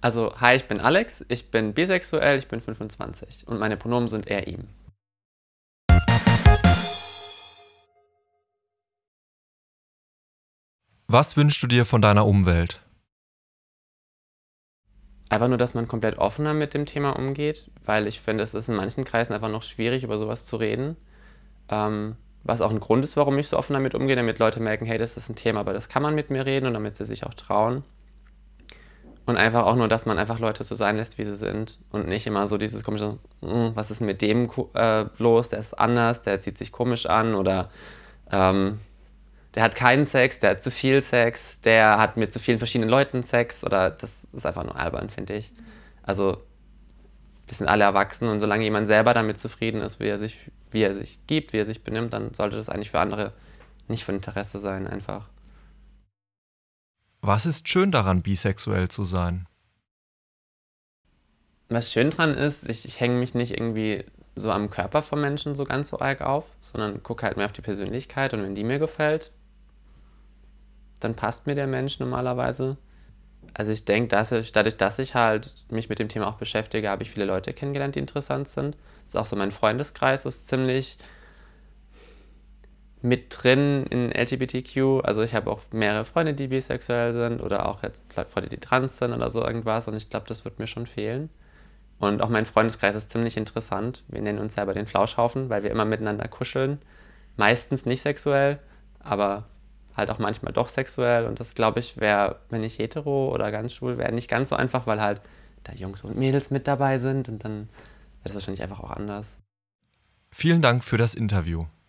Also, hi, ich bin Alex, ich bin bisexuell, ich bin 25 und meine Pronomen sind er, ihm. Was wünschst du dir von deiner Umwelt? Einfach nur, dass man komplett offener mit dem Thema umgeht, weil ich finde, es ist in manchen Kreisen einfach noch schwierig, über sowas zu reden. Was auch ein Grund ist, warum ich so offen damit umgehe, damit Leute merken, hey, das ist ein Thema, aber das kann man mit mir reden und damit sie sich auch trauen. Und einfach auch nur, dass man einfach Leute so sein lässt, wie sie sind und nicht immer so dieses komische, was ist mit dem los, der ist anders, der zieht sich komisch an oder ähm, der hat keinen Sex, der hat zu viel Sex, der hat mit zu vielen verschiedenen Leuten Sex oder das ist einfach nur albern, finde ich. Also wir sind alle erwachsen und solange jemand selber damit zufrieden ist, wie er sich gibt, wie er sich benimmt, dann sollte das eigentlich für andere nicht von Interesse sein, einfach. Was ist schön daran, bisexuell zu sein? Was schön dran ist, ich hänge mich nicht irgendwie so am Körper vom Menschen so ganz so arg auf, sondern gucke halt mehr auf die Persönlichkeit und wenn die mir gefällt, dann passt mir der Mensch normalerweise. Also ich denke, dadurch, dass ich halt mich mit dem Thema auch beschäftige, habe ich viele Leute kennengelernt, die interessant sind. Das ist auch so mein Freundeskreis ist ziemlich mit drin in LGBTQ. Also ich habe auch mehrere Freunde, die bisexuell sind oder auch jetzt Freunde, die trans sind oder so irgendwas. Und ich glaube, das wird mir schon fehlen. Und auch mein Freundeskreis ist ziemlich interessant. Wir nennen uns selber den Flauschhaufen, weil wir immer miteinander kuscheln. Meistens nicht sexuell, aber halt auch manchmal doch sexuell. Und das, glaube ich, wäre, wenn ich hetero oder ganz schwul wäre, nicht ganz so einfach, weil halt da Jungs und Mädels mit dabei sind. Und dann wäre das wahrscheinlich einfach auch anders. Vielen Dank für das Interview.